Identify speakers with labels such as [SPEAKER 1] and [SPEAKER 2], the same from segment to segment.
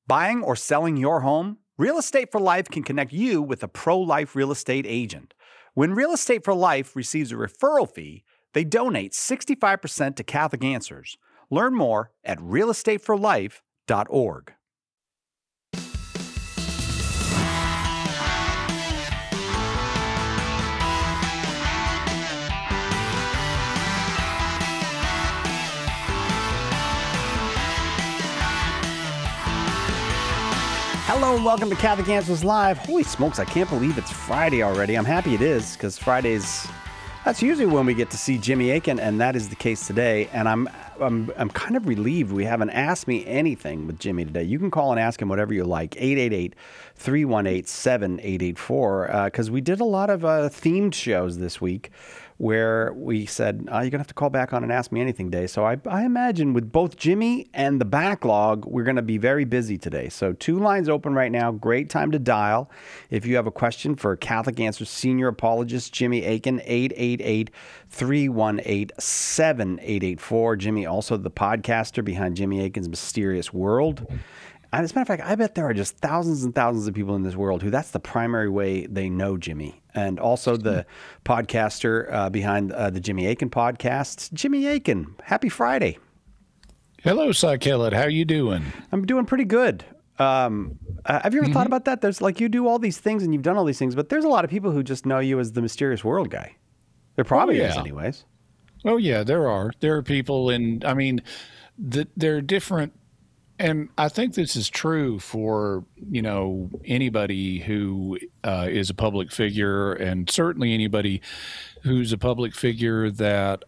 [SPEAKER 1] Buying or selling your home? Real Estate for Life can connect you with a pro-life real estate agent. When Real Estate for Life receives a referral fee, they donate 65% to Catholic Answers. Learn more at realestateforlife.org. Hello and welcome to Catholic Answers Live. Holy smokes, I can't believe it's Friday already. I'm happy it is, because that's usually when we get to see Jimmy Akin, and that is the case today. And I'm kind of relieved we haven't asked me anything with Jimmy today. You can call and ask him whatever you like, 888-318-7884, because we did a lot of themed shows this week where we said, you're going to have to call back on and ask me anything day. So I imagine with both Jimmy and the backlog, we're going to be very busy today. So 2 lines open right now. Great time to dial. If you have a question for Catholic Answers Senior Apologist Jimmy Akin, 888-318-7884. Jimmy, also the podcaster behind Jimmy Akin's Mysterious World. And as a matter of fact, I bet there are just thousands and thousands of people in this world who that's the primary way they know Jimmy. And also the podcaster behind the Jimmy Akin podcast. Jimmy Akin, happy Friday.
[SPEAKER 2] Hello, Psychellid. How you doing?
[SPEAKER 1] I'm doing pretty good. Have you ever thought about that? There's like you do all these things and you've done all these things, but there's a lot of people who just know you as the Mysterious World guy. There probably is anyways.
[SPEAKER 2] Oh, yeah, there are. There are people they're different. And I think this is true for, anybody who is a public figure, and certainly anybody who's a public figure that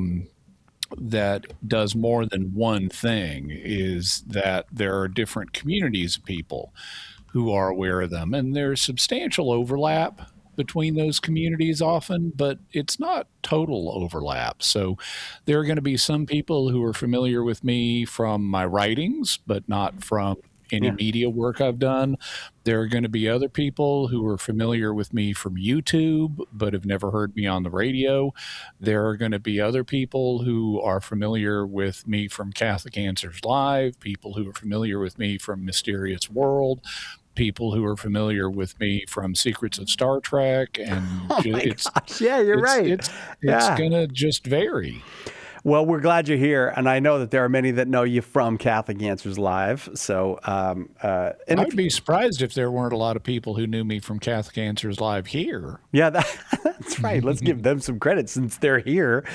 [SPEAKER 2] does more than one thing, is that there are different communities of people who are aware of them. And there's substantial overlap between those communities often, but it's not total overlap. So there are going to be some people who are familiar with me from my writings, but not from any media work I've done. There are going to be other people who are familiar with me from YouTube, but have never heard me on the radio. There are going to be other people who are familiar with me from Catholic Answers Live, people who are familiar with me from Mysterious World, people who are familiar with me from Secrets of Star Trek, and
[SPEAKER 1] gosh. Yeah, you're right.
[SPEAKER 2] It's going to just vary.
[SPEAKER 1] Well, we're glad you're here, and I know that there are many that know you from Catholic Answers Live. So,
[SPEAKER 2] I would be surprised if there weren't a lot of people who knew me from Catholic Answers Live here.
[SPEAKER 1] Yeah, that's right. Let's give them some credit since they're here.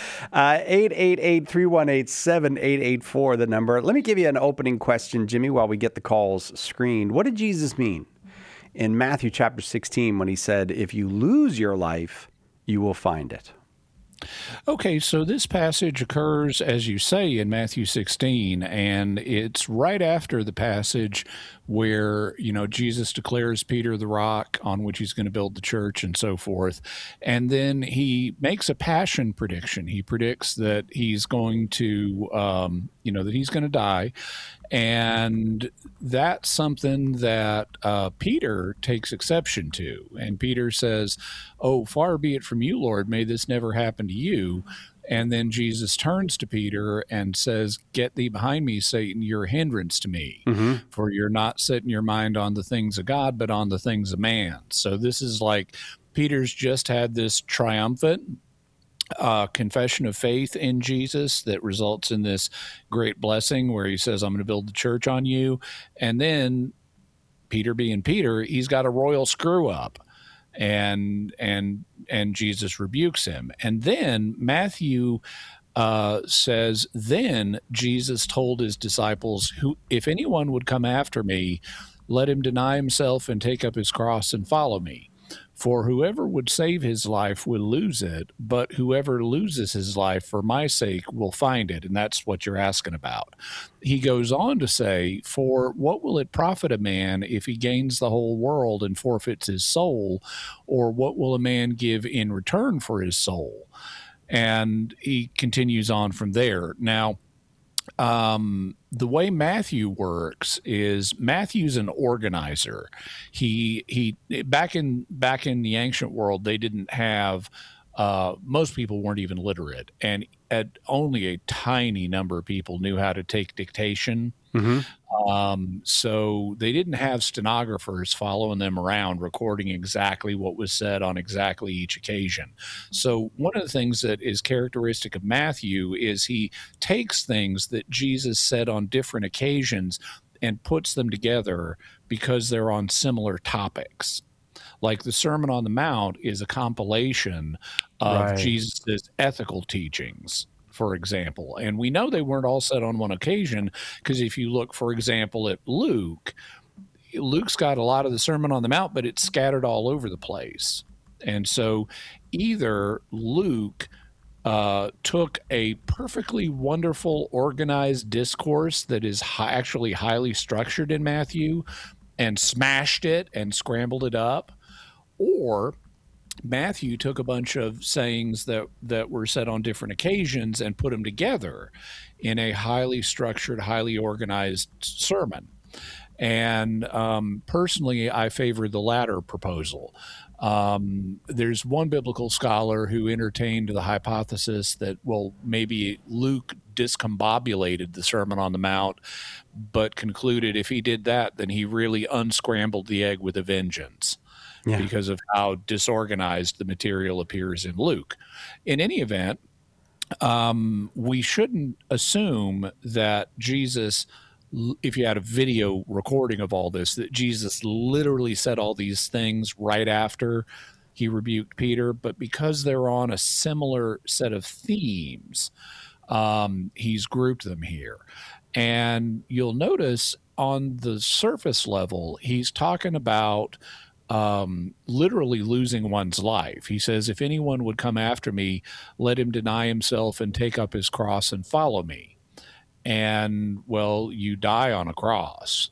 [SPEAKER 1] 888-318-7884, the number. Let me give you an opening question, Jimmy, while we get the calls screened. What did Jesus mean in Matthew chapter 16 when he said, "If you lose your life, you will find it"?
[SPEAKER 2] Okay, so this passage occurs, as you say, in Matthew 16, and it's right after the passage where, Jesus declares Peter the rock on which he's going to build the church and so forth. And then he makes a passion prediction. He predicts that he's going to, that he's going to die. And that's something that Peter takes exception to. And Peter says, "Oh, far be it from you, Lord, may this never happen to you." And then Jesus turns to Peter and says, "Get thee behind me, Satan, you're a hindrance to me, for you're not setting your mind on the things of God, but on the things of man." So this is like Peter's just had this triumphant confession of faith in Jesus that results in this great blessing where he says, "I'm going to build the church on you." And then Peter being Peter, he's got a royal screw up. And Jesus rebukes him. And then Matthew says, "Then Jesus told his disciples, if anyone would come after me, let him deny himself and take up his cross and follow me. For whoever would save his life will lose it, but whoever loses his life for my sake will find it." And that's what you're asking about. He goes on to say, "For what will it profit a man if he gains the whole world and forfeits his soul? Or what will a man give in return for his soul?" And he continues on from there. Now, the way Matthew works is Matthew's an organizer. He back in the ancient world, they didn't have most people weren't even literate, and only a tiny number of people knew how to take dictation.
[SPEAKER 1] Mm-hmm.
[SPEAKER 2] So they didn't have stenographers following them around recording exactly what was said on exactly each occasion. So one of the things that is characteristic of Matthew is he takes things that Jesus said on different occasions and puts them together because they're on similar topics. Like the Sermon on the Mount is a compilation of
[SPEAKER 1] Right.
[SPEAKER 2] Jesus's ethical teachings, for example. And we know they weren't all said on one occasion, because if you look, for example, at Luke's got a lot of the Sermon on the Mount, but it's scattered all over the place. And so either Luke took a perfectly wonderful, organized discourse that is actually highly structured in Matthew and smashed it and scrambled it up, or Matthew took a bunch of sayings that were said on different occasions and put them together in a highly structured, highly organized sermon. And personally, I favor the latter proposal. There's one biblical scholar who entertained the hypothesis that, well, maybe Luke discombobulated the Sermon on the Mount, but concluded if he did that, then he really unscrambled the egg with a vengeance. Yeah. Because of how disorganized the material appears in Luke. In any event, we shouldn't assume that Jesus, if you had a video recording of all this, that Jesus literally said all these things right after he rebuked Peter, but because they're on a similar set of themes, he's grouped them here. And you'll notice on the surface level, he's talking about literally losing one's life. He says, if anyone would come after me, let him deny himself and take up his cross and follow me. And, well, you die on a cross,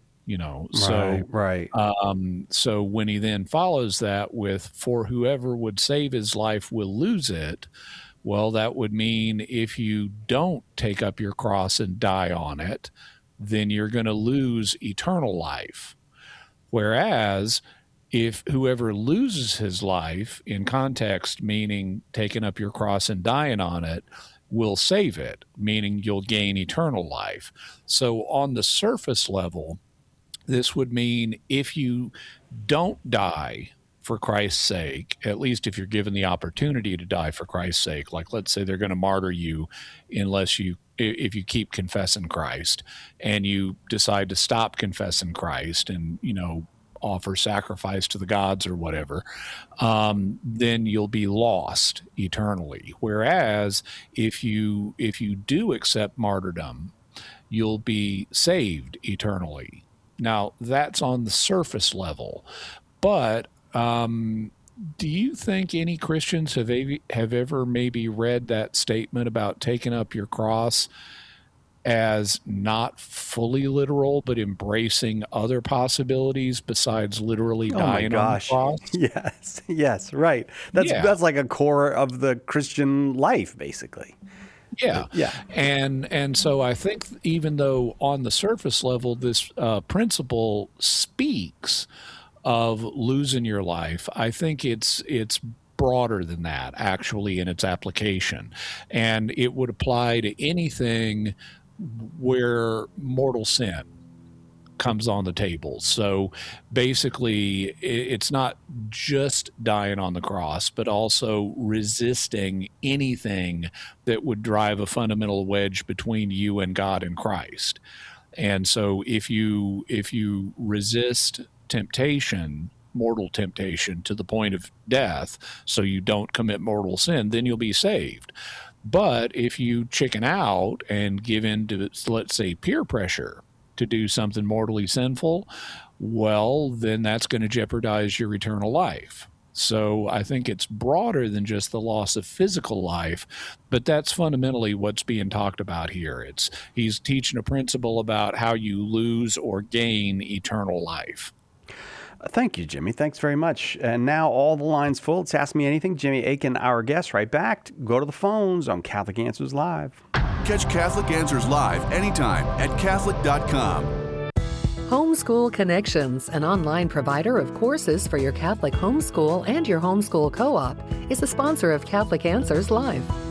[SPEAKER 1] Right.
[SPEAKER 2] So when he then follows that with, for whoever would save his life will lose it, well, that would mean if you don't take up your cross and die on it, then you're going to lose eternal life. Whereas if whoever loses his life, in context, meaning taking up your cross and dying on it, will save it, meaning you'll gain eternal life. So on the surface level, this would mean if you don't die for Christ's sake, at least if you're given the opportunity to die for Christ's sake, like let's say they're going to martyr you if you keep confessing Christ and you decide to stop confessing Christ and, offer sacrifice to the gods or whatever, then you'll be lost eternally. Whereas if you do accept martyrdom, you'll be saved eternally. Now, that's on the surface level. But do you think any Christians have ever maybe read that statement about taking up your cross as not fully literal, but embracing other possibilities besides literally dying on the cross?
[SPEAKER 1] Yes, right. That's like a core of the Christian life, basically.
[SPEAKER 2] Yeah. And so I think even though on the surface level this principle speaks of losing your life, I think it's broader than that actually in its application, and it would apply to anything where mortal sin comes on the table. So basically it's not just dying on the cross, but also resisting anything that would drive a fundamental wedge between you and God and Christ. And so if you resist temptation, mortal temptation, to the point of death, so you don't commit mortal sin, then you'll be saved. But if you chicken out and give in to, let's say, peer pressure to do something mortally sinful, well, then that's going to jeopardize your eternal life. So I think it's broader than just the loss of physical life, but that's fundamentally what's being talked about here. He's teaching a principle about how you lose or gain eternal life.
[SPEAKER 1] Thank you, Jimmy. Thanks very much. And now all the lines full. It's Ask Me Anything. Jimmy Akin, our guest, right back. Go to the phones on Catholic Answers Live.
[SPEAKER 3] Catch Catholic Answers Live anytime at Catholic.com.
[SPEAKER 4] Homeschool Connections, an online provider of courses for your Catholic homeschool and your homeschool co-op, is a sponsor of Catholic Answers Live.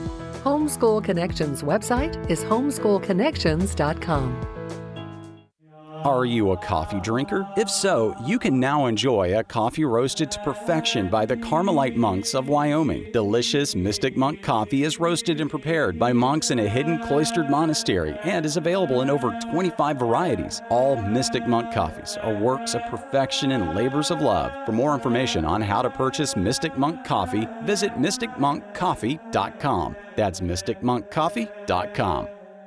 [SPEAKER 4] Homeschool Connections website is homeschoolconnections.com.
[SPEAKER 5] Are you a coffee drinker? If so, you can now enjoy a coffee roasted to perfection by the Carmelite monks of Wyoming. Delicious Mystic Monk coffee is roasted and prepared by monks in a hidden cloistered monastery and is available in over 25 varieties. All Mystic Monk coffees are works of perfection and labors of love. For more information on how to purchase Mystic Monk coffee, visit mysticmonkcoffee.com. That's mysticmonkcoffee.com.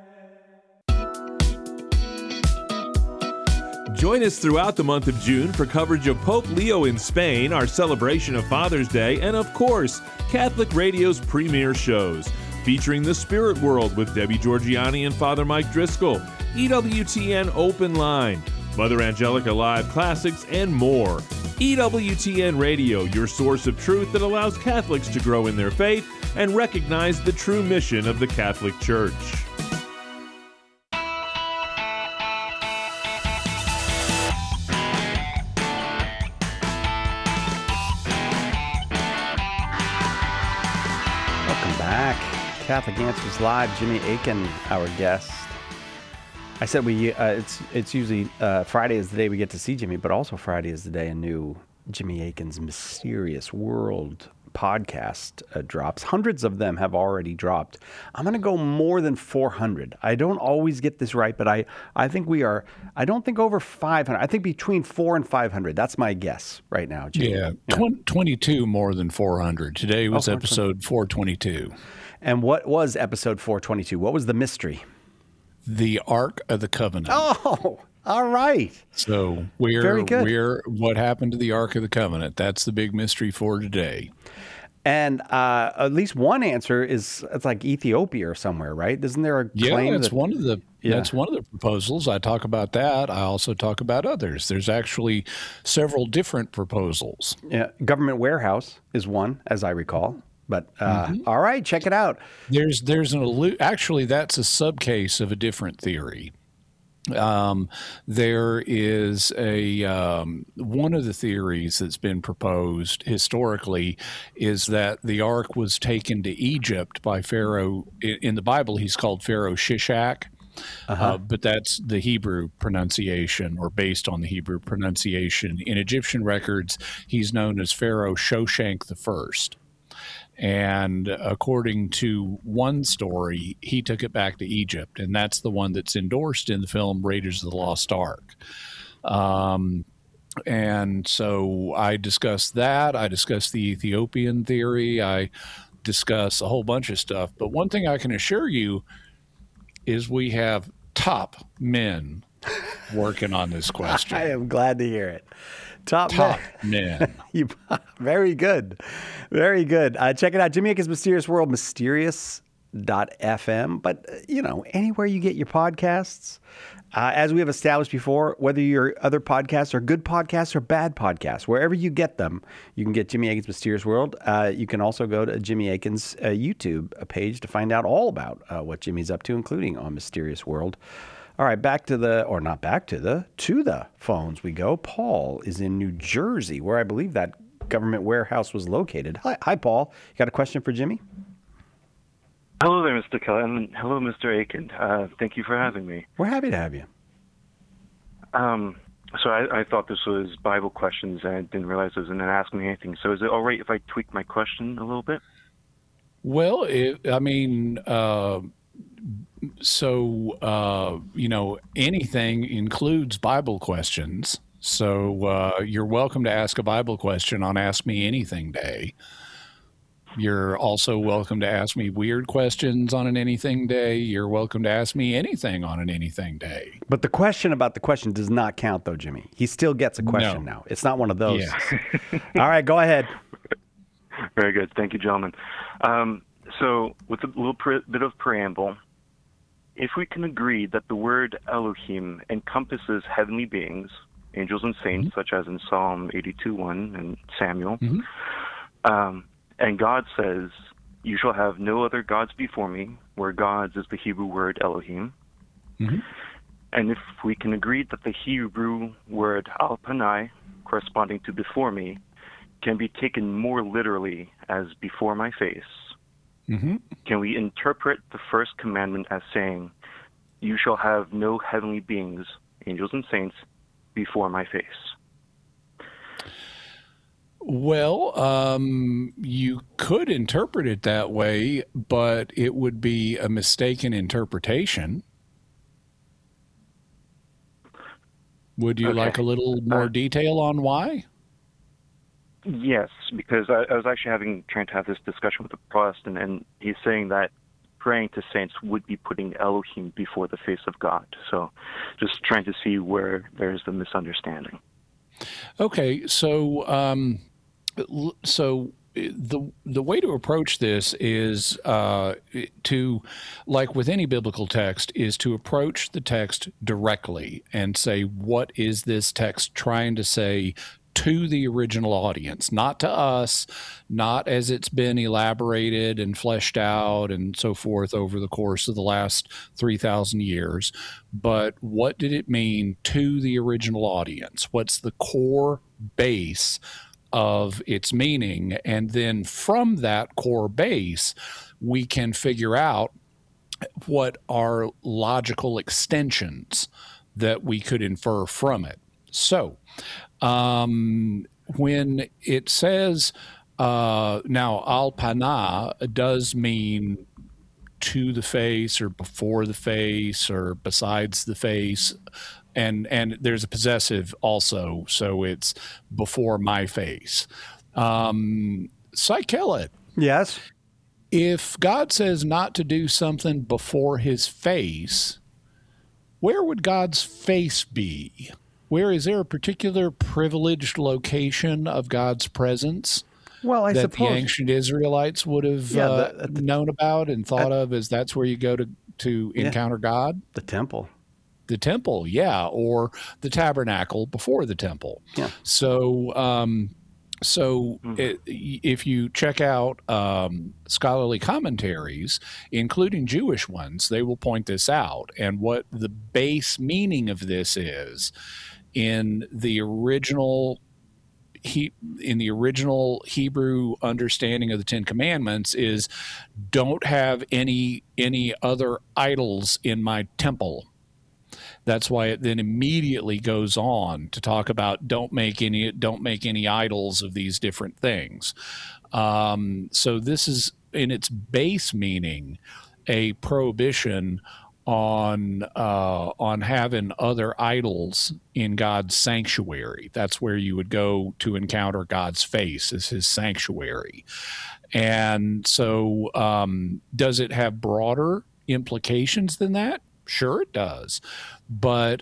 [SPEAKER 6] Join us throughout the month of June for coverage of Pope Leo in Spain, our celebration of Father's Day, and of course, Catholic Radio's premier shows, featuring The Spirit World with Debbie Georgiani and Father Mike Driscoll, EWTN Open Line, Mother Angelica Live Classics, and more. EWTN Radio, your source of truth that allows Catholics to grow in their faith and recognize the true mission of the Catholic Church.
[SPEAKER 1] Catholic Answers Live. Jimmy Akin, our guest. I said it's usually Friday is the day we get to see Jimmy, but also Friday is the day a new Jimmy Akin's Mysterious World podcast drops. Hundreds of them have already dropped. I'm going to go more than 400. I don't always get this right, but I think we are, I don't think over 500. I think between 400 and 500. That's my guess right now, Jimmy.
[SPEAKER 2] Yeah, 22 more than 400. Today was episode 422.
[SPEAKER 1] And what was episode 422? What was the mystery?
[SPEAKER 2] The Ark of the Covenant.
[SPEAKER 1] Oh, all right.
[SPEAKER 2] So what happened to the Ark of the Covenant? That's the big mystery for today.
[SPEAKER 1] And at least one answer is it's like Ethiopia or somewhere, right? Isn't there a claim?
[SPEAKER 2] That's one of the proposals. I talk about that. I also talk about others. There's actually several different proposals.
[SPEAKER 1] Yeah, Government Warehouse is one, as I recall. But all right, check it out.
[SPEAKER 2] There's actually that's a subcase of a different theory. There is one of the theories that's been proposed historically is that the ark was taken to Egypt by Pharaoh. In the Bible, he's called Pharaoh Shishak, but that's the Hebrew pronunciation, or based on the Hebrew pronunciation. In Egyptian records, he's known as Pharaoh Shoshank I. And according to one story, he took it back to Egypt, and that's the one that's endorsed in the film Raiders of the Lost Ark. And so I discussed that. I discussed the Ethiopian theory. I discuss a whole bunch of stuff. But one thing I can assure you is we have top men working on this question.
[SPEAKER 1] I am glad to hear it. Top
[SPEAKER 2] men.
[SPEAKER 1] Very good. Very good. Check it out. Jimmy Akin's Mysterious World, mysterious.fm. But, anywhere you get your podcasts, as we have established before, whether your other podcasts are good podcasts or bad podcasts, wherever you get them, you can get Jimmy Akin's Mysterious World. You can also go to Jimmy Akin's YouTube page to find out all about what Jimmy's up to, including on Mysterious World. All right, to the phones we go. Paul is in New Jersey, where I believe that Government Warehouse was located. Hi, Paul. You got a question for Jimmy?
[SPEAKER 7] Hello there, Mr. Keller, and hello, Mr. Akin. Thank you for having me.
[SPEAKER 1] We're happy to have you.
[SPEAKER 7] So I thought this was Bible questions, and I didn't realize it was an Ask Me Anything. So is it all right if I tweak my question a little bit?
[SPEAKER 2] Well, anything includes Bible questions. So you're welcome to ask a Bible question on Ask Me Anything Day. You're also welcome to ask me weird questions on an Anything Day. You're welcome to ask me anything on an Anything Day.
[SPEAKER 1] But the question about the question does not count, though, Jimmy. He still gets a question now. It's not one of those.
[SPEAKER 2] Yeah.
[SPEAKER 1] All right, go ahead.
[SPEAKER 7] Very good. Thank you, gentlemen. So with a little bit of preamble, if we can agree that the word Elohim encompasses heavenly beings, angels and saints, such as in Psalm 82:1 and Samuel, and God says, "You shall have no other gods before me," where gods is the Hebrew word Elohim. And if we can agree that the Hebrew word al-panai, corresponding to before me, can be taken more literally as before my face,
[SPEAKER 2] Mm-hmm.
[SPEAKER 7] Can we interpret the first commandment as saying, "You shall have no heavenly beings, angels and saints, before my face"?
[SPEAKER 2] Well, you could interpret it that way, but it would be a mistaken interpretation. Would you like a little more detail on why?
[SPEAKER 7] Yes, because I was actually trying to have this discussion with a Protestant, and he's saying that praying to saints would be putting Elohim before the face of God. So just trying to see where there's the misunderstanding.
[SPEAKER 2] Okay, so the way to approach this is to, like with any biblical text, is to approach the text directly and say, what is this text trying to say to the original audience, not to us, not as it's been elaborated and fleshed out and so forth over the course of the last 3,000 years, but what did it mean to the original audience? What's the core base of its meaning? And then from that core base, we can figure out what are logical extensions that we could infer from it. So, when it says, now al panah does mean to the face or before the face or besides the face, and there's a possessive also, so it's before my face. Psychelet.
[SPEAKER 1] Yes.
[SPEAKER 2] If God says not to do something before his face, where would God's face be? Where is there a particular privileged location of God's presence
[SPEAKER 1] Well, I
[SPEAKER 2] that
[SPEAKER 1] suppose
[SPEAKER 2] the ancient Israelites would have known about and thought of as that's where you go to encounter God?
[SPEAKER 1] the temple.
[SPEAKER 2] The temple, yeah, or the tabernacle before the temple.
[SPEAKER 1] Yeah.
[SPEAKER 2] So, if you check out scholarly commentaries, including Jewish ones, they will point this out. And what the base meaning of this is in the original Hebrew understanding of the Ten Commandments is, don't have any other idols in my temple. That's why it then immediately goes on to talk about don't make any idols of these different things. So this is in its base meaning a prohibition on having other idols in God's sanctuary. That's where you would go to encounter God's face, as his sanctuary. And so does it have broader implications than that? Sure, it does. But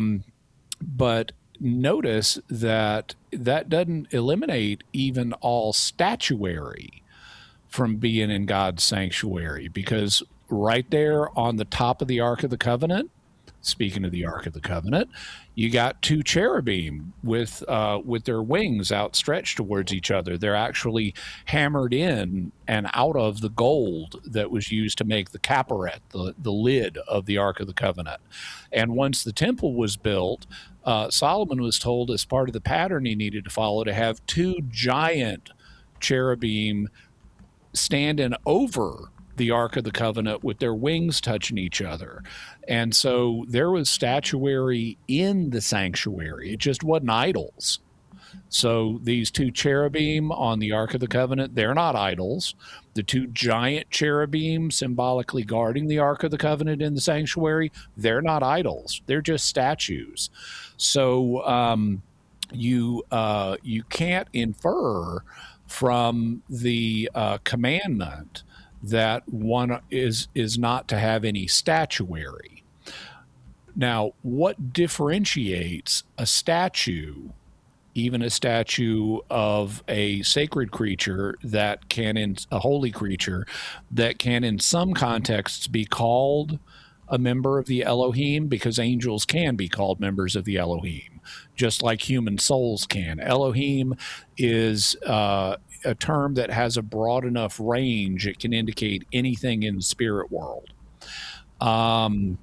[SPEAKER 2] notice that doesn't eliminate even all statuary from being in God's sanctuary, because right there on the top of the Ark of the Covenant, speaking of the Ark of the Covenant, you got two cherubim with their wings outstretched towards each other. They're actually hammered in and out of the gold that was used to make the capparet, the lid of the Ark of the Covenant. And once the temple was built, Solomon was told, as part of the pattern he needed to follow, to have two giant cherubim standing over the Ark of the Covenant with their wings touching each other. And so there was statuary in the sanctuary. It just wasn't idols. So these two cherubim on the Ark of the Covenant, they're not idols. The two giant cherubim symbolically guarding the Ark of the Covenant in the sanctuary, they're not idols. They're just statues. So you can't infer from the commandment that one is not to have any statuary. Now, what differentiates a statue, even a statue of a sacred creature that can, in a holy creature, that can in some contexts be called a member of the Elohim, because angels can be called members of the Elohim, just like human souls can. Elohim is a term that has a broad enough range, it can indicate anything in the spirit world.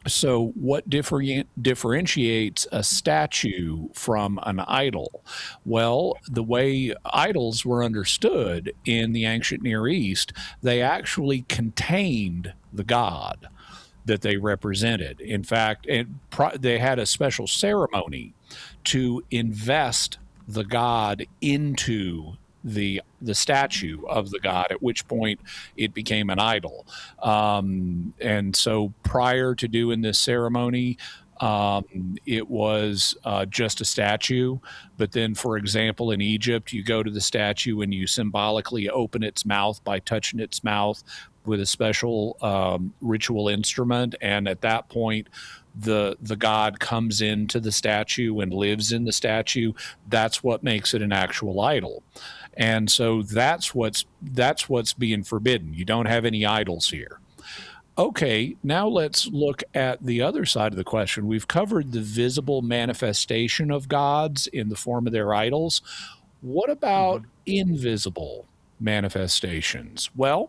[SPEAKER 2] So what differentiates a statue from an idol? Well, the way idols were understood in the ancient Near East, they actually contained the god that they represented. In fact, they had a special ceremony to invest the god into the statue of the god, at which point it became an idol. And so prior to doing this ceremony, it was just a statue. But then, for example, in Egypt, you go to the statue and you symbolically open its mouth by touching its mouth with a special ritual instrument. And at that point, the god comes into the statue and lives in the statue. That's what makes it an actual idol. And so that's what's being forbidden. You don't have any idols here. Okay, now let's look at the other side of the question. We've covered the visible manifestation of gods in the form of their idols. What about invisible manifestations? Well,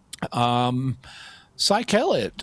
[SPEAKER 2] Psychelet,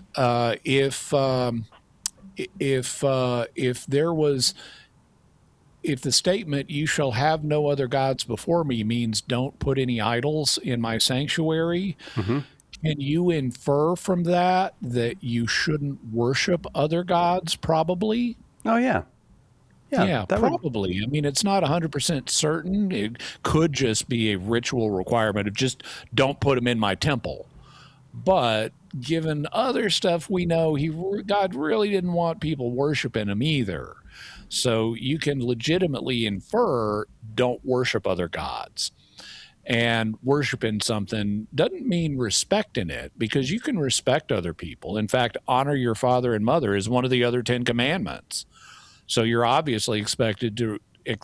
[SPEAKER 2] if the statement "you shall have no other gods before me" means don't put any idols in my sanctuary, can you infer from that you shouldn't worship other gods? Probably.
[SPEAKER 1] Oh yeah.
[SPEAKER 2] Yeah, probably. I mean, it's not 100% certain. It could just be a ritual requirement of just don't put them in my temple. But given other stuff we know, God really didn't want people worshiping him either. So you can legitimately infer don't worship other gods. And worshiping something doesn't mean respecting it, because you can respect other people. In fact, honor your father and mother is one of the other 10 commandments. So you're obviously expected to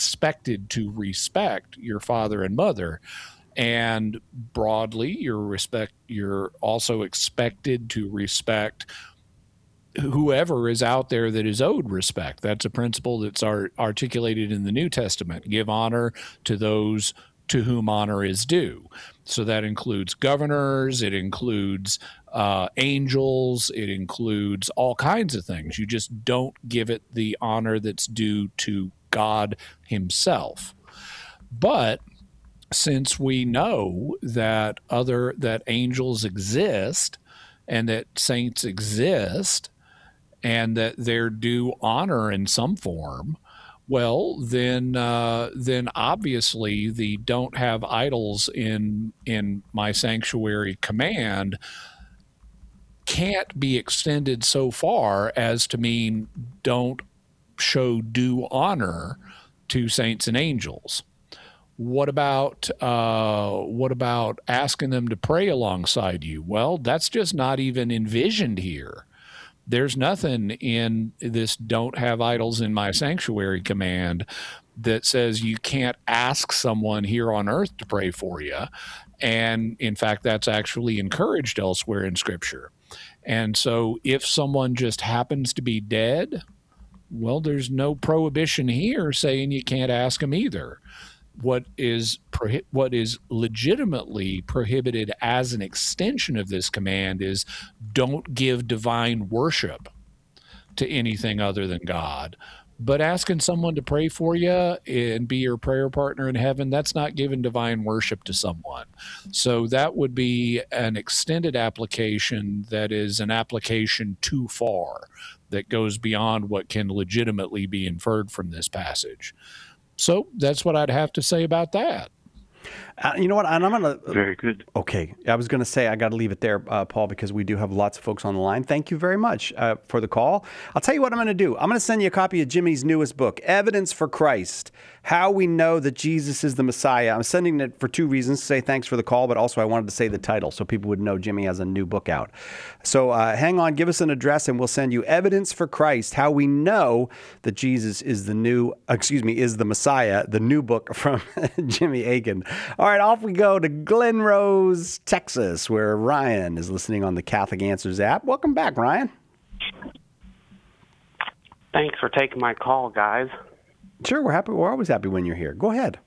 [SPEAKER 2] respect your father and mother. And broadly, you're also expected to respect whoever is out there that is owed respect. That's a principle that's articulated in the New Testament. Give honor to those to whom honor is due. So that includes governors, it includes angels, it includes all kinds of things. You just don't give it the honor that's due to God himself. But since we know that angels exist and that saints exist and that they're due honor in some form, well, then obviously the don't have idols in my sanctuary command can't be extended so far as to mean don't show due honor to saints and angels. What about asking them to pray alongside you? Well, that's just not even envisioned here. There's nothing in this don't have idols in my sanctuary command that says you can't ask someone here on earth to pray for you. And in fact, that's actually encouraged elsewhere in Scripture. And so if someone just happens to be dead, well, there's no prohibition here saying you can't ask them either. What is legitimately prohibited as an extension of this command is don't give divine worship to anything other than God. But asking someone to pray for you and be your prayer partner in heaven, that's not giving divine worship to someone. So that would be an extended application that is an application too far, that goes beyond what can legitimately be inferred from this passage. So that's what I'd have to say about that.
[SPEAKER 1] You know what? And I'm going to...
[SPEAKER 7] Very good.
[SPEAKER 1] Okay. I was going to say I got to leave it there, Paul, because we do have lots of folks on the line. Thank you very much for the call. I'll tell you what I'm going to do. I'm going to send you a copy of Jimmy's newest book, Evidence for Christ, How We Know That Jesus is the Messiah. I'm sending it for two reasons. To say thanks for the call, but also I wanted to say the title so people would know Jimmy has a new book out. So hang on, give us an address, and we'll send you Evidence for Christ, How We Know That Jesus is the Messiah, the new book from Jimmy Akin. All right, off we go to Glen Rose, Texas, where Ryan is listening on the Catholic Answers app. Welcome back, Ryan.
[SPEAKER 8] Thanks for taking my call, guys.
[SPEAKER 1] Sure, we're happy. We're always happy when you're here. Go ahead.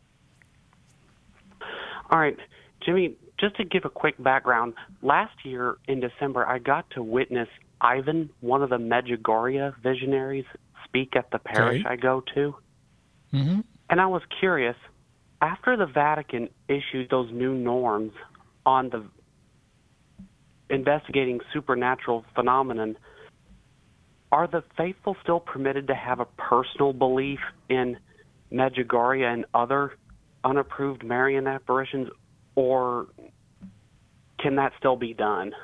[SPEAKER 8] All right, Jimmy, just to give a quick background, last year in December, I got to witness Ivan, one of the Medjugorje visionaries, speak at the parish I go to.
[SPEAKER 2] Mm-hmm.
[SPEAKER 8] And I was curious, after the Vatican issued those new norms on the investigating supernatural phenomenon, are the faithful still permitted to have a personal belief in Medjugorje and other unapproved Marian apparitions, or can that still be done?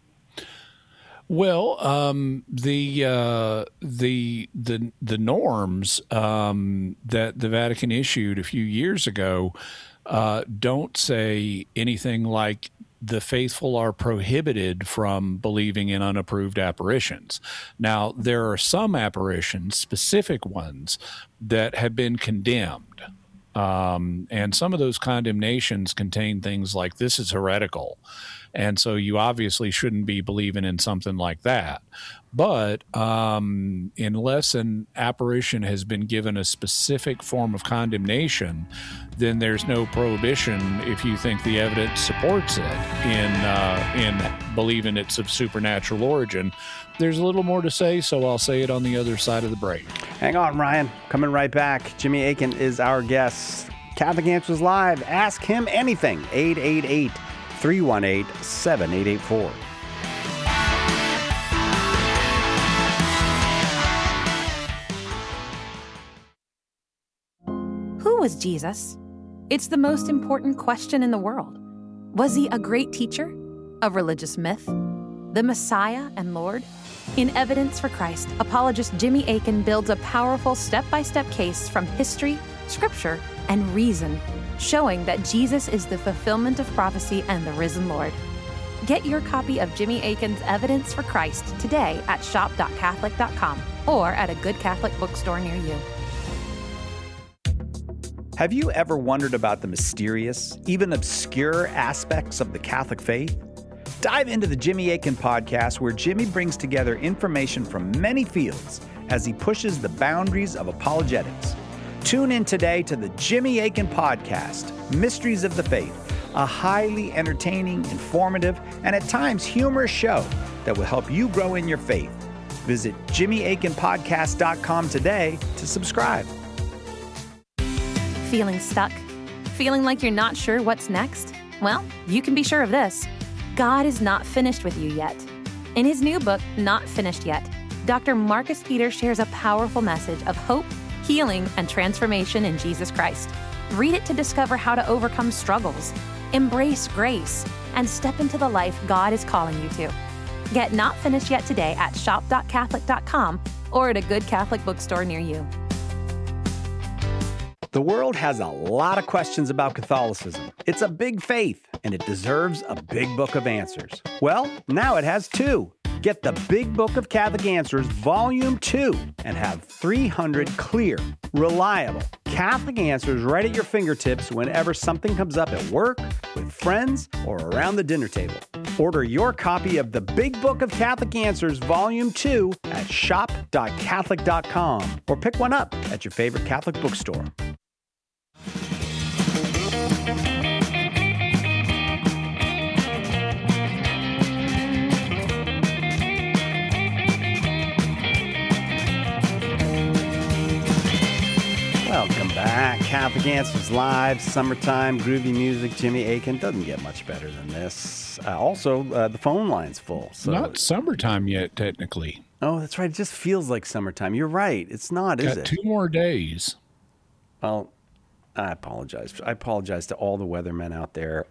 [SPEAKER 2] Well, the norms that the Vatican issued a few years ago don't say anything like the faithful are prohibited from believing in unapproved apparitions. Now, there are some apparitions, specific ones, that have been condemned. And some of those condemnations contain things like, this is heretical. And so you obviously shouldn't be believing in something like that. But unless an apparition has been given a specific form of condemnation, then there's no prohibition, if you think the evidence supports it, in believing it's of supernatural origin. There's a little more to say, so I'll say it on the other side of the break.
[SPEAKER 1] Hang on, Ryan. Coming right back. Jimmy Akin is our guest. Catholic Answers Live. Ask him anything. 888-318-7884.
[SPEAKER 9] Who was Jesus? It's the most important question in the world. Was he a great teacher? A religious myth? The Messiah and Lord? In Evidence for Christ, apologist Jimmy Akin builds a powerful step-by-step case from history, scripture, and reason, showing that Jesus is the fulfillment of prophecy and the risen Lord. Get your copy of Jimmy Akin's Evidence for Christ today at shop.catholic.com or at a good Catholic bookstore near you.
[SPEAKER 1] Have you ever wondered about the mysterious, even obscure aspects of the Catholic faith? Dive into the Jimmy Akin podcast, where Jimmy brings together information from many fields as he pushes the boundaries of apologetics. Tune in today to the Jimmy Akin podcast, Mysteries of the Faith, a highly entertaining, informative, and at times humorous show that will help you grow in your faith. Visit JimmyAkinPodcast.com today to subscribe.
[SPEAKER 9] Feeling stuck? Feeling like you're not sure what's next? Well, you can be sure of this. God is not finished with you yet. In his new book, Not Finished Yet, Dr. Marcus Peter shares a powerful message of hope, healing, and transformation in Jesus Christ. Read it to discover how to overcome struggles, embrace grace, and step into the life God is calling you to. Get Not Finished Yet today at shop.catholic.com or at a good Catholic bookstore near you.
[SPEAKER 1] The world has a lot of questions about Catholicism. It's a big faith, and it deserves a big book of answers. Well, now it has two. Get the Big Book of Catholic Answers, Volume 2, and have 300 clear, reliable Catholic answers right at your fingertips whenever something comes up at work, with friends, or around the dinner table. Order your copy of the Big Book of Catholic Answers, Volume 2 at shop.catholic.com, or pick one up at your favorite Catholic bookstore. Welcome back. Catholic Answers Live, summertime, groovy music. Jimmy Akin. Doesn't get much better than this. Also, the phone line's full. So.
[SPEAKER 2] Not summertime yet, technically.
[SPEAKER 1] Oh, that's right. It just feels like summertime. You're right. It's not, is it?
[SPEAKER 2] 2 more days.
[SPEAKER 1] Well, I apologize. I apologize to all the weathermen out there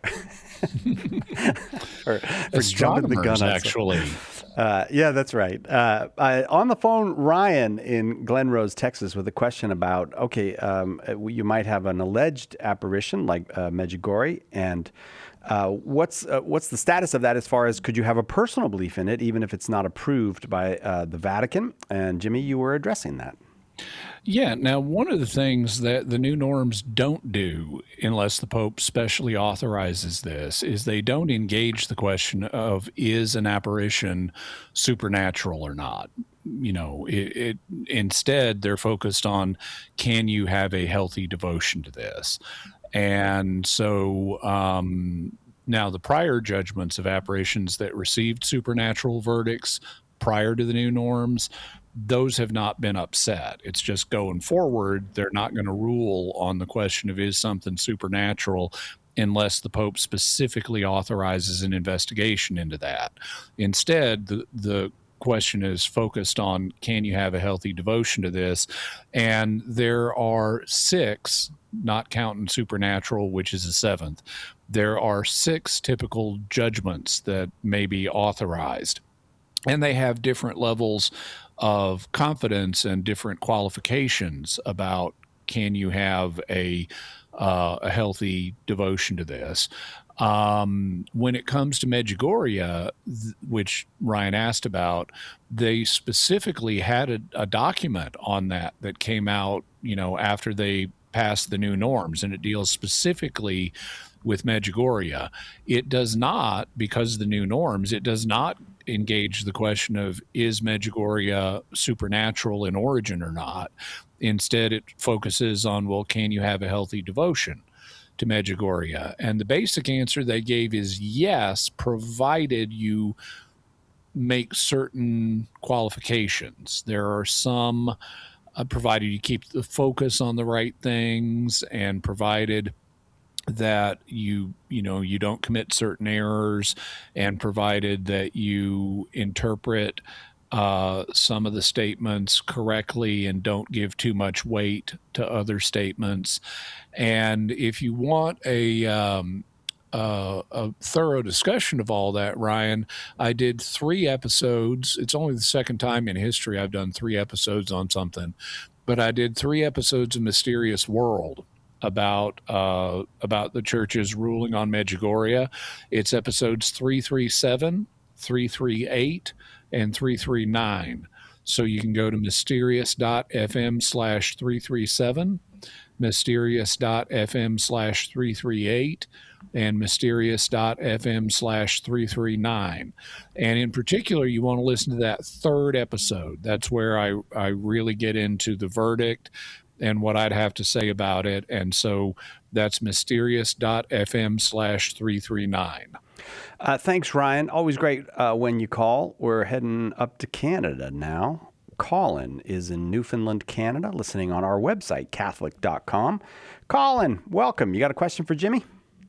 [SPEAKER 1] for jumping the gun.
[SPEAKER 2] Actually.
[SPEAKER 1] Yeah, that's right. On the phone, Ryan in Glen Rose, Texas, with a question about, okay, you might have an alleged apparition like Medjugorje, and what's the status of that as far as could you have a personal belief in it, even if it's not approved by the Vatican? And Jimmy, you were addressing that.
[SPEAKER 2] Yeah. Now, one of the things that the new norms don't do, unless the Pope specially authorizes this, is they don't engage the question of, is an apparition supernatural or not? You know, instead, they're focused on, can you have a healthy devotion to this? And so now the prior judgments of apparitions that received supernatural verdicts prior to the new norms, those have not been upset. It's just going forward, they're not going to rule on the question of is something supernatural unless the Pope specifically authorizes an investigation into that. Instead, the question is focused on, can you have a healthy devotion to this? And there are 6, not counting supernatural, which is the 7th. There are 6 typical judgments that may be authorized, and they have different levels of confidence and different qualifications about, can you have a healthy devotion to this? When it comes to Medjugorje, which Ryan asked about, they specifically had a document on that came out, after they passed the new norms, and it deals specifically with Medjugorje. It does not, because of the new norms, it does not engage the question of, is Medjugorje supernatural in origin or not? Instead, it focuses on, well, can you have a healthy devotion to Medjugorje? And the basic answer they gave is yes, provided you make certain qualifications. There are some, provided you keep the focus on the right things, and provided that you don't commit certain errors, and provided that you interpret some of the statements correctly and don't give too much weight to other statements. And if you want a thorough discussion of all that, Ryan, I did 3 episodes. It's only the second time in history I've done 3 episodes on something, but I did 3 episodes of Mysterious World about the church's ruling on Medjugorje. It's episodes 337, 338, and 339. So you can go to mysterious.fm/337, mysterious.fm/338, and mysterious.fm/339. And in particular, you want to listen to that 3rd episode. That's where I really get into the verdict and what I'd have to say about it. And so that's mysterious.fm/339.
[SPEAKER 1] Thanks, Ryan. Always great when you call. We're heading up to Canada now. Colin is in Newfoundland, Canada, listening on our website, Catholic.com. Colin, welcome. You got a question for Jimmy?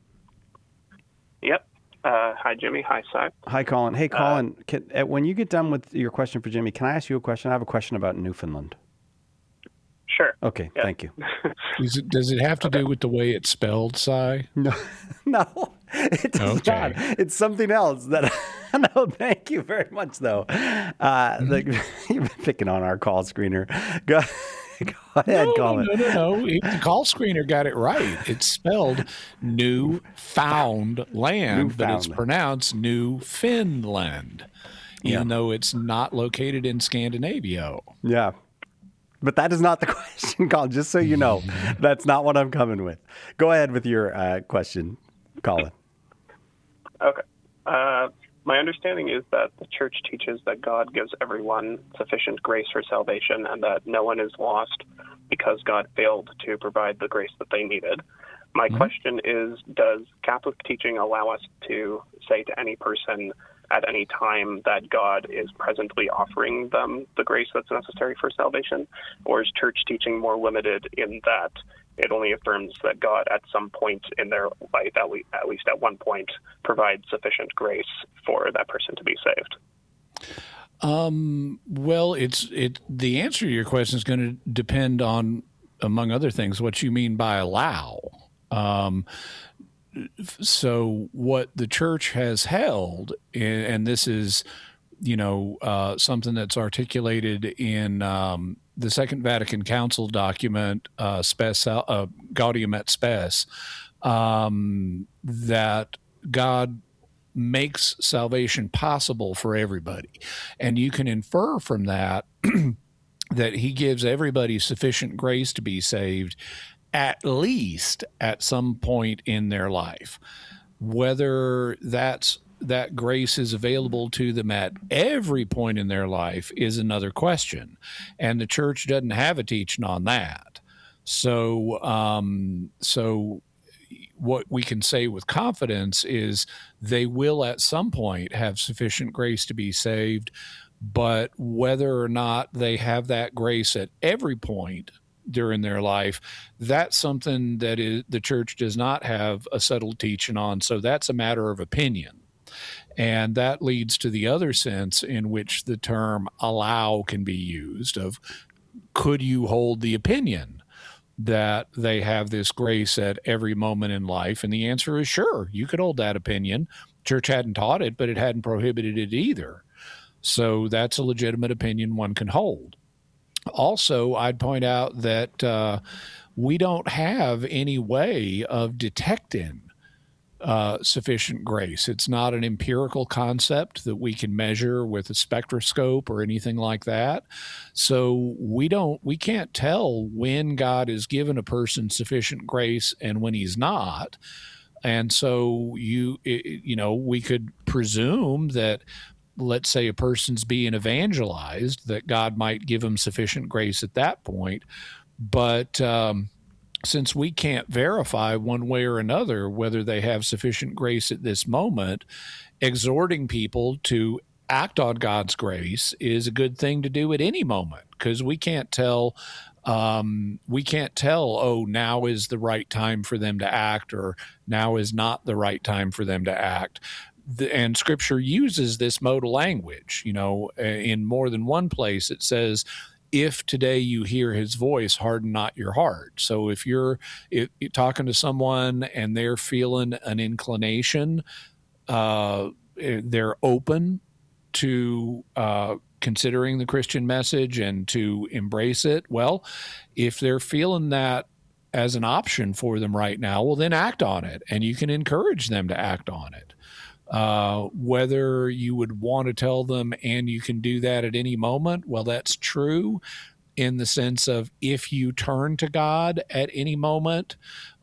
[SPEAKER 10] Yep. Hi, Jimmy. Hi, Si.
[SPEAKER 1] Hi, Colin. Hey, Colin, when you get done with your question for Jimmy, can I ask you a question? I have a question about Newfoundland.
[SPEAKER 10] Sure.
[SPEAKER 1] Okay,
[SPEAKER 10] yeah.
[SPEAKER 1] Thank you.
[SPEAKER 2] Does it have to do with the way it's spelled, Si?
[SPEAKER 1] No, it does not. It's something else. No, thank you very much, though. You've been picking on our call screener. Go ahead, Colin.
[SPEAKER 2] No. The call screener got it right. It's spelled Newfoundland, but it's pronounced Newfoundland, even though it's not located in Scandinavia.
[SPEAKER 1] Yeah. But that is not the question, Colin, just so you know. That's not what I'm coming with. Go ahead with your question, Colin.
[SPEAKER 10] Okay. My understanding is that the church teaches that God gives everyone sufficient grace for salvation, and that no one is lost because God failed to provide the grace that they needed. My question is, does Catholic teaching allow us to say to any person at any time that God is presently offering them the grace that's necessary for salvation? Or is church teaching more limited in that it only affirms that God at some point in their life, at least at one point, provides sufficient grace for that person to be saved?
[SPEAKER 2] Well, the answer to your question is going to depend on, among other things, what you mean by allow. So what the church has held, and this is, something that's articulated in the Second Vatican Council document, Gaudium et Spes, that God makes salvation possible for everybody. And you can infer from that that he gives everybody sufficient grace to be saved, at least at some point in their life. Whether that grace is available to them at every point in their life is another question. And the church doesn't have a teaching on that. So what we can say with confidence is they will at some point have sufficient grace to be saved, But whether or not they have that grace at every point during their life, that's something that the church does not have a settled teaching on. So that's a matter of opinion. And that leads to the other sense in which the term allow can be used of, could you hold the opinion that they have this grace at every moment in life? And the answer is sure, you could hold that opinion. Church hadn't taught it, but it hadn't prohibited it either. So that's a legitimate opinion one can hold. Also, I'd point out that we don't have any way of detecting sufficient grace. It's not an empirical concept that we can measure with a spectroscope or anything like that. So we can't tell when God has given a person sufficient grace and when he's not. And so we could presume that, let's say a person's being evangelized, that God might give him sufficient grace at that point. But since we can't verify one way or another whether they have sufficient grace at this moment, exhorting people to act on God's grace is a good thing to do at any moment, because we can't tell, oh, now is the right time for them to act, or now is not the right time for them to act. And Scripture uses this modal language. In more than one place it says, if today you hear his voice, harden not your heart. So if you're talking to someone and they're feeling an inclination, they're open to considering the Christian message and to embrace it. Well, if they're feeling that as an option for them right now, well, then act on it, and you can encourage them to act on it. Whether you would want to tell them, and you can do that at any moment, well, that's true in the sense of, if you turn to God at any moment,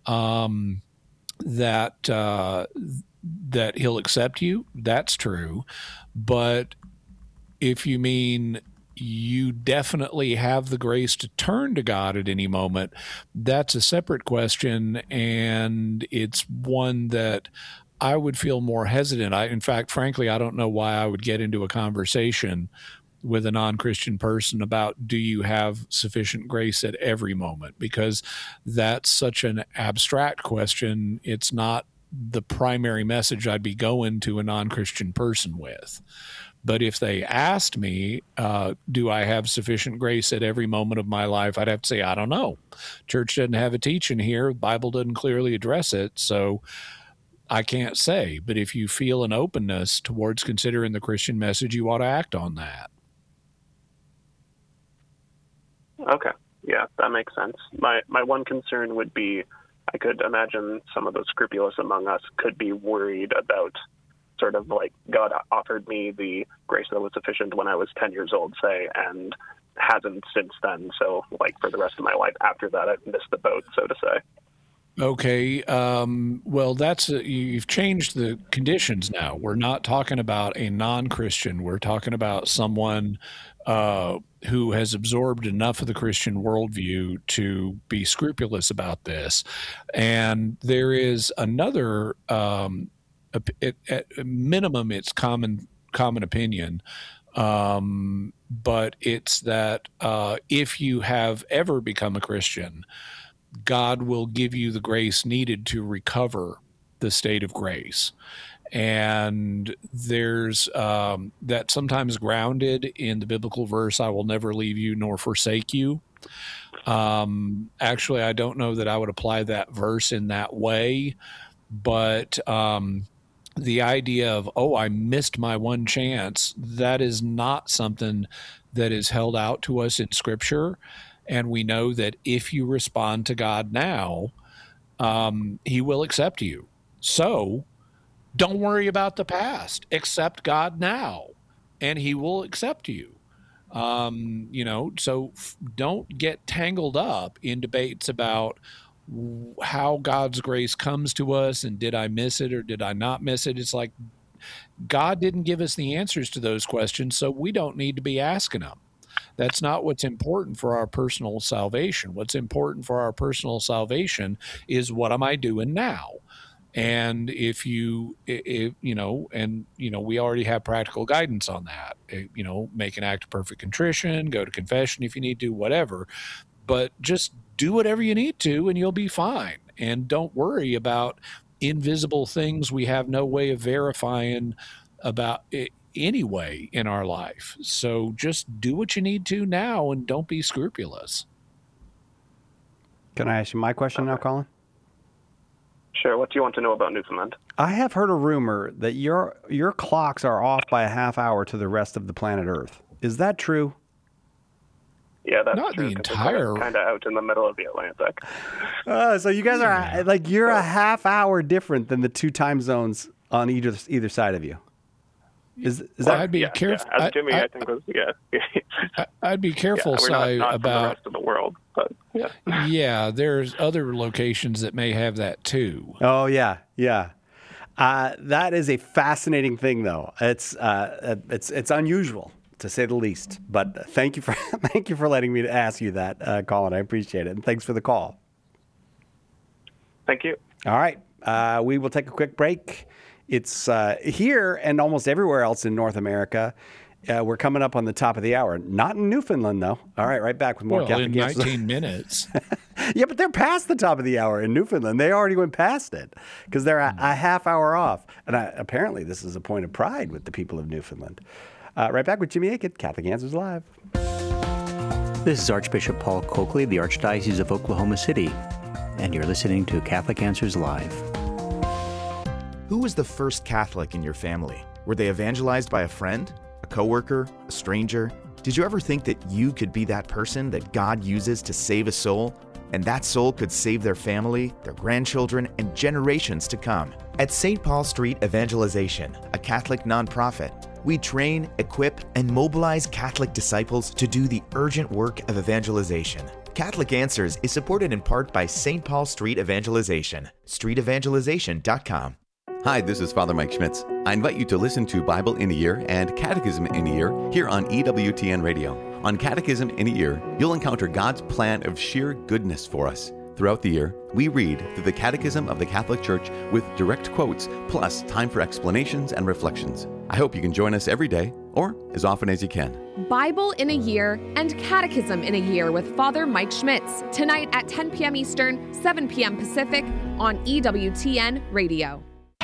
[SPEAKER 2] that he'll accept you, that's true. But if you mean you definitely have the grace to turn to God at any moment, that's a separate question, and it's one that I would feel more hesitant. In fact, frankly, I don't know why I would get into a conversation with a non-Christian person about, do you have sufficient grace at every moment? Because that's such an abstract question. It's not the primary message I'd be going to a non-Christian person with. But if they asked me, do I have sufficient grace at every moment of my life, I'd have to say, I don't know. Church doesn't have a teaching here. The Bible doesn't clearly address it. So I can't say. But if you feel an openness towards considering the Christian message, you ought to act on that.
[SPEAKER 10] Okay. Yeah, that makes sense. My one concern would be, I could imagine some of the scrupulous among us could be worried about sort of like, God offered me the grace that was sufficient when I was 10 years old, say, and hasn't since then. So like for the rest of my life after that, I've missed the boat, so to say. Okay.
[SPEAKER 2] Well, you've changed the conditions now. We're not talking about a non-Christian. We're talking about someone who has absorbed enough of the Christian worldview to be scrupulous about this. And there is another, at minimum, it's common opinion, but it's that if you have ever become a Christian, God will give you the grace needed to recover the state of grace. And there's that sometimes grounded in the biblical verse, I will never leave you nor forsake you. Actually, I don't know that I would apply that verse in that way, but the idea of, oh, I missed my one chance, that is not something that is held out to us in Scripture. And we know that if you respond to God now, he will accept you. So don't worry about the past. Accept God now, and he will accept you. So don't get tangled up in debates about how God's grace comes to us and did I miss it or did I not miss it. It's like God didn't give us the answers to those questions, so we don't need to be asking them. That's not what's important for our personal salvation. What's important for our personal salvation is, what am I doing now? And if you know, we already have practical guidance on that. Make an act of perfect contrition, go to confession if you need to, whatever. But just do whatever you need to, and you'll be fine. And don't worry about invisible things we have no way of verifying about it anyway in our life. So just do what you need to now, and don't be scrupulous.
[SPEAKER 1] Can I ask you my question now, Colin?
[SPEAKER 10] Sure. What do you want to know about Newfoundland?
[SPEAKER 1] I have heard a rumor that your clocks are off by a half hour to the rest of the planet Earth. Is that true?
[SPEAKER 10] Yeah, that's
[SPEAKER 2] Not
[SPEAKER 10] true.
[SPEAKER 2] the entire.
[SPEAKER 10] Kind of out in the middle of the Atlantic.
[SPEAKER 1] So you guys are you're a half hour different than the two time zones on either side of you. Is that?
[SPEAKER 2] I'd be careful.
[SPEAKER 10] Yeah. As Jimmy, I think was
[SPEAKER 2] I'd be careful,
[SPEAKER 10] we're
[SPEAKER 2] Si,
[SPEAKER 10] not
[SPEAKER 2] about
[SPEAKER 10] the rest of the world, but yeah.
[SPEAKER 2] Yeah, there's other locations that may have that too.
[SPEAKER 1] Oh yeah. That is a fascinating thing, though. It's unusual, to say the least. But thank you for letting me ask you that, Colin. I appreciate it, and thanks for the call.
[SPEAKER 10] Thank you.
[SPEAKER 1] All right, we will take a quick break. It's here and almost everywhere else in North America. We're coming up on the top of the hour. Not in Newfoundland, though. All right, right back with more Catholic
[SPEAKER 2] in
[SPEAKER 1] Answers.
[SPEAKER 2] 19 minutes.
[SPEAKER 1] Yeah, but they're past the top of the hour in Newfoundland. They already went past it because they're a half hour off. And apparently this is a point of pride with the people of Newfoundland. Right back with Jimmy Akin, Catholic Answers Live.
[SPEAKER 11] This is Archbishop Paul Coakley, the Archdiocese of Oklahoma City, and you're listening to Catholic Answers Live.
[SPEAKER 12] Who was the first Catholic in your family? Were they evangelized by a friend, a coworker, a stranger? Did you ever think that you could be that person that God uses to save a soul? And that soul could save their family, their grandchildren, and generations to come. At St. Paul Street Evangelization, a Catholic nonprofit, we train, equip, and mobilize Catholic disciples to do the urgent work of evangelization. Catholic Answers is supported in part by St. Paul Street Evangelization, streetevangelization.com.
[SPEAKER 13] Hi, this is Father Mike Schmitz. I invite you to listen to Bible in a Year and Catechism in a Year here on EWTN Radio. On Catechism in a Year, you'll encounter God's plan of sheer goodness for us. Throughout the year, we read through the Catechism of the Catholic Church with direct quotes, plus time for explanations and reflections. I hope you can join us every day, or as often as you can.
[SPEAKER 14] Bible in a Year and Catechism in a Year with Father Mike Schmitz, tonight at 10 p.m. Eastern, 7 p.m. Pacific on EWTN Radio.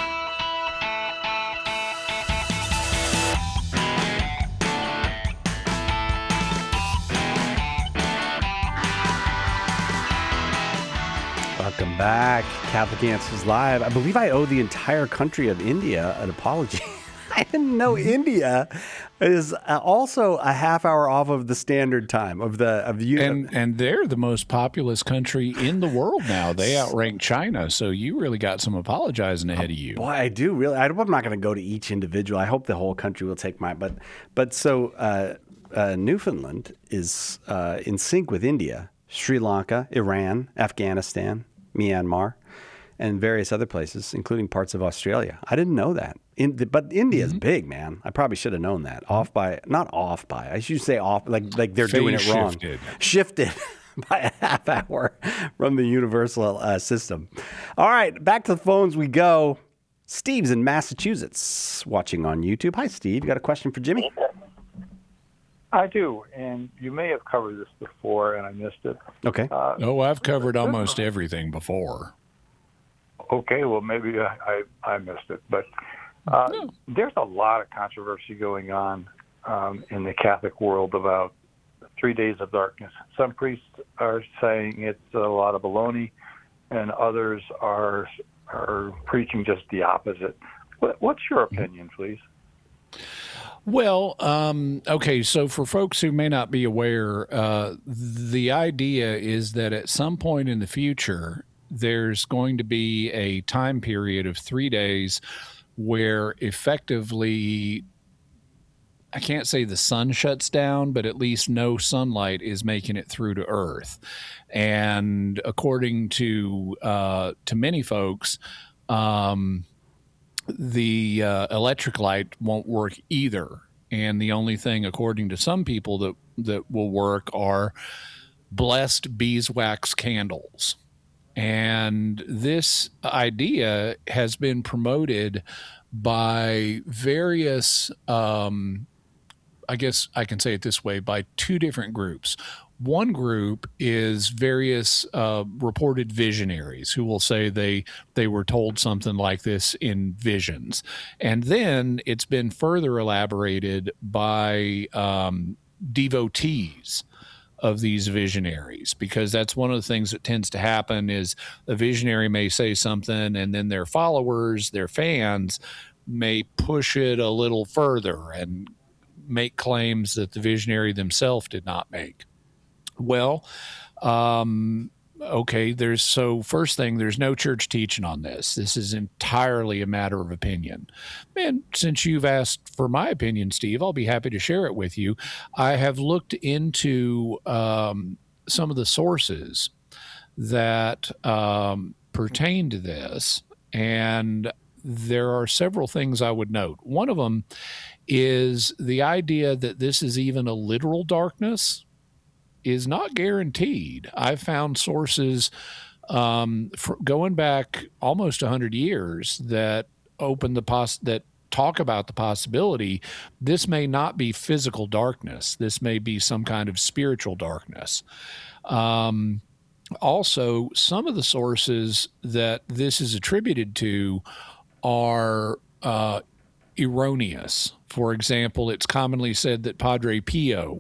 [SPEAKER 1] Welcome back, Catholic Answers Live. I believe I owe the entire country of India an apology. I didn't know India is also a half hour off of the standard time of
[SPEAKER 2] and they're the most populous country in the world now. They outrank China, so you really got some apologizing ahead of you.
[SPEAKER 1] Boy, I do really. I'm not going to go to each individual. I hope the whole country will take my. But so Newfoundland is in sync with India, Sri Lanka, Iran, Afghanistan, Myanmar, and various other places, including parts of Australia. I didn't know that. But India is big, man. I probably should have known that. Not off by. I should say off, like they're doing it wrong. Shifted by a half hour from the universal system. All right, back to the phones we go. Steve's in Massachusetts watching on YouTube. Hi, Steve. You got a question for Jimmy?
[SPEAKER 15] I do, and you may have covered this before, and I missed it.
[SPEAKER 1] Okay.
[SPEAKER 2] I've covered almost everything before.
[SPEAKER 15] Okay, well, maybe I missed it. But there's a lot of controversy going on in the Catholic world about 3 days of darkness. Some priests are saying it's a lot of baloney, and others are preaching just the opposite. What's your opinion, please?
[SPEAKER 2] Well, okay, so for folks who may not be aware, the idea is that at some point in the future, there's going to be a time period of 3 days where effectively, I can't say the sun shuts down, but at least no sunlight is making it through to Earth. And according to many folks, the electric light won't work either. And the only thing, according to some people, that will work are blessed beeswax candles. And this idea has been promoted by various, I guess I can say it this way, by two different groups. One group is various reported visionaries who will say they were told something like this in visions. And then it's been further elaborated by devotees of these visionaries, because that's one of the things that tends to happen is a visionary may say something and then their followers, their fans, may push it a little further and make claims that the visionary themselves did not make. Well, okay, first thing, there's no church teaching on this. This is entirely a matter of opinion. And since you've asked for my opinion, Steve, I'll be happy to share it with you. I have looked into some of the sources that pertain to this, and there are several things I would note. One of them is the idea that this is even a literal darkness is not guaranteed. I've found sources going back almost 100 years that that talk about the possibility this may not be physical darkness. This may be some kind of spiritual darkness. Also, some of the sources that this is attributed to are erroneous. For example, it's commonly said that Padre Pio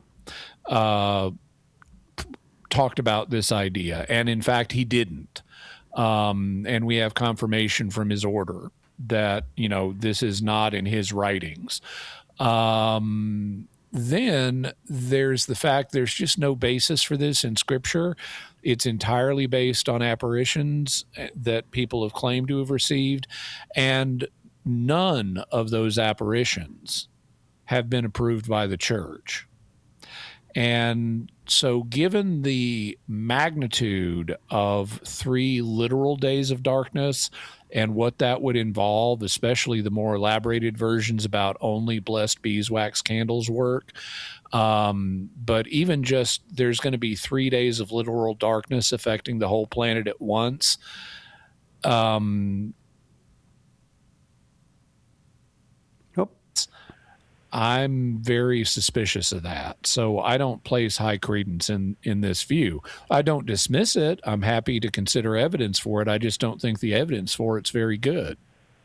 [SPEAKER 2] talked about this idea, and in fact he didn't. And we have confirmation from his order that, this is not in his writings. Then there's the fact there's just no basis for this in Scripture. It's entirely based on apparitions that people have claimed to have received, and none of those apparitions have been approved by the church. And so given the magnitude of 3 literal days of darkness and what that would involve, especially the more elaborated versions about only blessed beeswax candles work, but even just there's going to be 3 days of literal darkness affecting the whole planet at once, I'm very suspicious of that. So I don't place high credence in this view. I don't dismiss it. I'm happy to consider evidence for it. I just don't think the evidence for it's very good.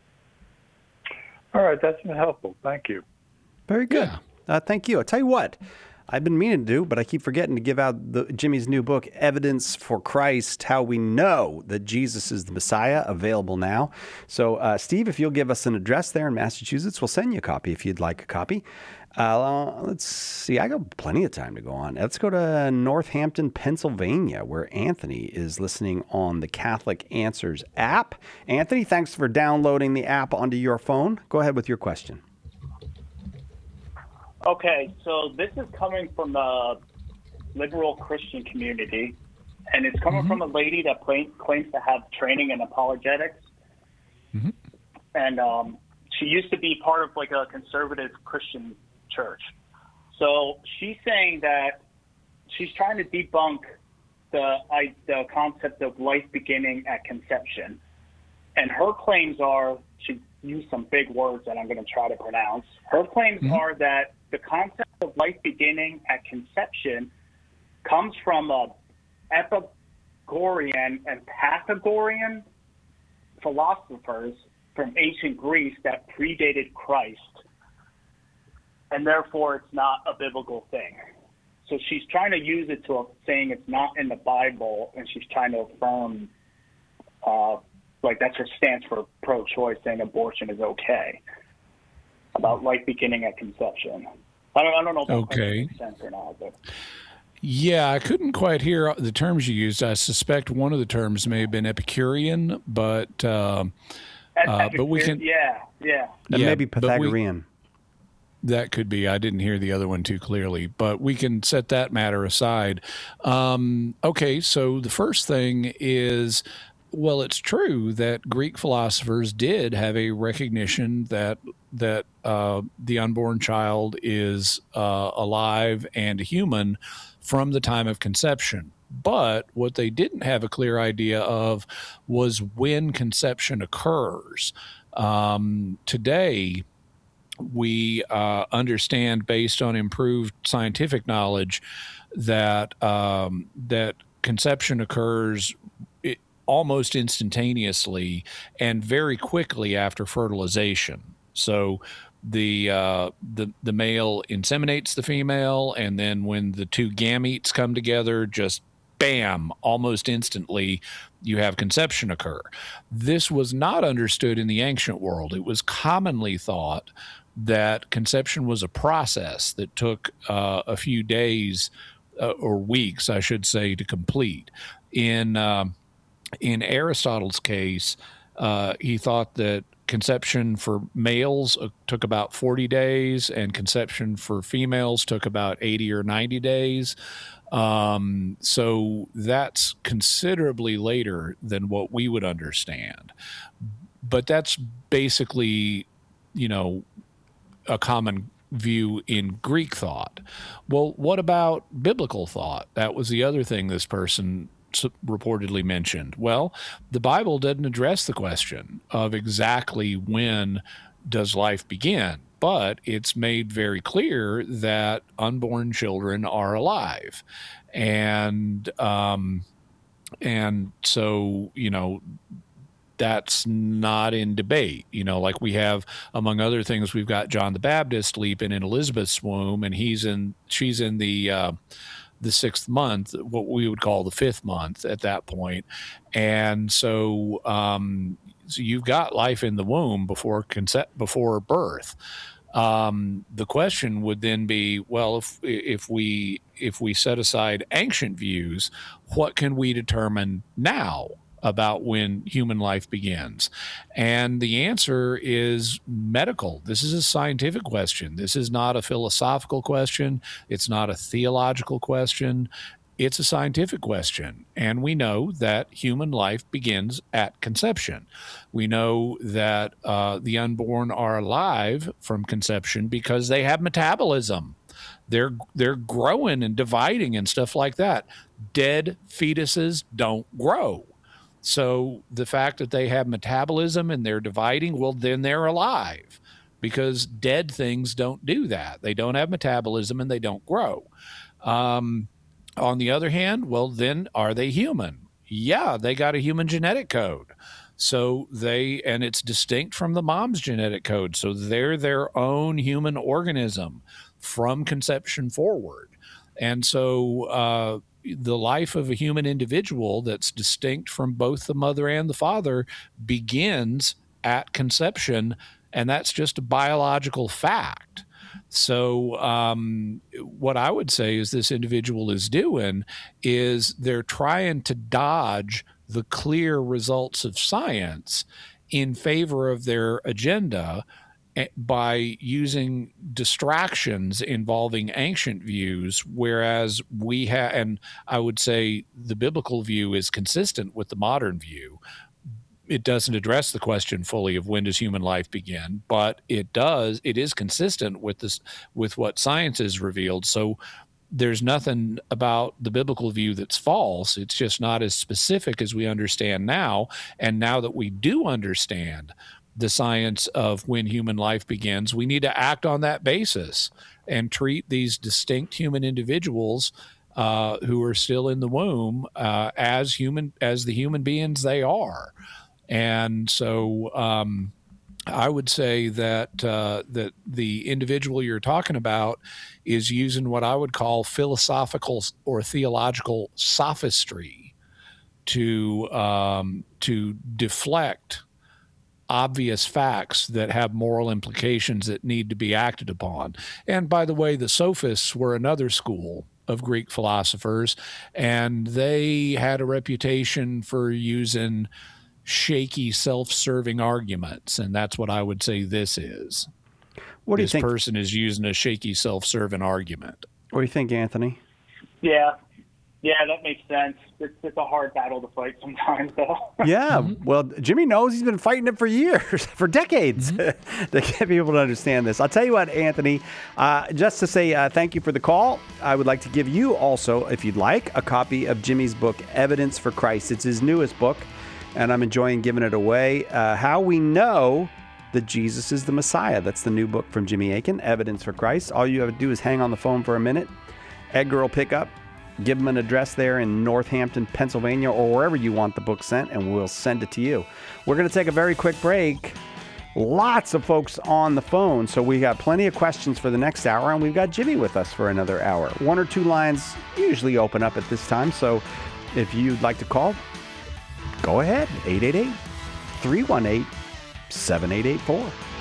[SPEAKER 15] All right, that's been helpful. Thank you.
[SPEAKER 1] Very good. Yeah. Thank you. I'll tell you what, I've been meaning to do, but I keep forgetting to give out Jimmy's new book, Evidence for Christ, How We Know That Jesus is the Messiah, available now. So, Steve, if you'll give us an address there in Massachusetts, we'll send you a copy if you'd like a copy. Let's see. I got plenty of time to go on. Let's go to Northampton, Pennsylvania, where Anthony is listening on the Catholic Answers app. Anthony, thanks for downloading the app onto your phone. Go ahead with your question.
[SPEAKER 16] Okay, so this is coming from the liberal Christian community, and it's coming from a lady that claims to have training in apologetics. Mm-hmm. And she used to be part of like a conservative Christian church. So she's saying that she's trying to debunk the concept of life beginning at conception. And her claims are, she used some big words that I'm going to try to pronounce. Her claims are that the concept of life beginning at conception comes from Epicurean and Pythagorean philosophers from ancient Greece that predated Christ, and therefore it's not a biblical thing. So she's trying to use it to saying it's not in the Bible, and she's trying to affirm, that's her stance for pro-choice, saying abortion is okay, about life beginning at conception. I don't know if that makes sense or not. But.
[SPEAKER 2] Yeah, I couldn't quite hear the terms you used. I suspect one of the terms may have been Epicurean, but we can.
[SPEAKER 16] Yeah.
[SPEAKER 1] And maybe Pythagorean.
[SPEAKER 2] That could be. I didn't hear the other one too clearly, but we can set that matter aside. Okay, so the first thing is, well, it's true that Greek philosophers did have a recognition that the unborn child is alive and human from the time of conception. But what they didn't have a clear idea of was when conception occurs. Today, we understand, based on improved scientific knowledge, that that conception occurs almost instantaneously and very quickly after fertilization. So the male inseminates the female, and then when the two gametes come together, just bam, almost instantly, you have conception occur. This was not understood in the ancient world. It was commonly thought that conception was a process that took a few days or weeks, I should say, to complete. In Aristotle's case, he thought that conception for males took about 40 days, and conception for females took about 80 or 90 days. So that's considerably later than what we would understand. But that's basically, a common view in Greek thought. Well, what about biblical thought? That was the other thing this person reportedly mentioned. Well, the Bible doesn't address the question of exactly when does life begin, but it's made very clear that unborn children are alive. And so, that's not in debate. Like we have, among other things, we've got John the Baptist leaping in Elizabeth's womb, and she's in the 6th month, what we would call the 5th month at that point. And so, so you've got life in the womb before birth. The question would then be, well, if we set aside ancient views, what can we determine now about when human life begins? And the answer is medical. This is a scientific question. This is not a philosophical question. It's not a theological question. It's a scientific question. And we know that human life begins at conception. We know that the unborn are alive from conception because they have metabolism. They're growing and dividing and stuff like that. Dead fetuses don't grow. So the fact that they have metabolism and they're dividing, well, then they're alive, because dead things don't do that. They don't have metabolism and they don't grow. On the other hand, well, then are they human? Yeah, they got a human genetic code. So and it's distinct from the mom's genetic code. So they're their own human organism from conception forward. And so the life of a human individual that's distinct from both the mother and the father begins at conception, and that's just a biological fact. So what I would say is this individual is doing is they're trying to dodge the clear results of science in favor of their agenda by using distractions involving ancient views, whereas we have, and I would say the biblical view is consistent with the modern view. It doesn't address the question fully of when does human life begin, but it is consistent with this, with what science has revealed. So there's nothing about the biblical view that's false. It's just not as specific as we understand now. And now that we do understand the science of when human life begins, we need to act on that basis and treat these distinct human individuals who are still in the womb as the human beings they are. And so I would say that that the individual you're talking about is using what I would call philosophical or theological sophistry to deflect obvious facts that have moral implications that need to be acted upon. And by the way, the sophists were another school of Greek philosophers, and they had a reputation for using shaky, self-serving arguments, and that's what I would say this is.
[SPEAKER 1] What do you think?
[SPEAKER 2] This person is using a shaky, self-serving argument.
[SPEAKER 1] What do you think, Anthony?
[SPEAKER 16] Yeah, Yeah, that makes sense. It's a hard battle to fight sometimes, though.
[SPEAKER 1] Yeah, well, Jimmy knows. He's been fighting it for years, for decades, to get people to understand this. I'll tell you what, Anthony, just to say thank you for the call, I would like to give you also, if you'd like, a copy of Jimmy's book, Evidence for Christ. It's his newest book, and I'm enjoying giving it away. How we know that Jesus is the Messiah. That's the new book from Jimmy Akin, Evidence for Christ. All you have to do is hang on the phone for a minute. Edgar will pick up. Give them an address there in Northampton, Pennsylvania, or wherever you want the book sent, and we'll send it to you. We're going to take a very quick break. Lots of folks on the phone, so we got plenty of questions for the next hour, and we've got Jimmy with us for another hour. 1 or 2 lines usually open up at this time, so if you'd like to call, go ahead, 888-318-7884.